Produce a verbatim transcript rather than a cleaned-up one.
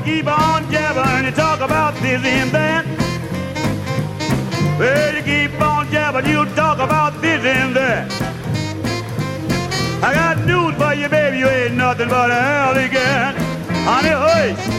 keep on jabbering and talk about this and that. Well, you keep on jabbering, you talk about this and that. I got news for you, baby, you ain't nothing but a alley cat. Honey, hush.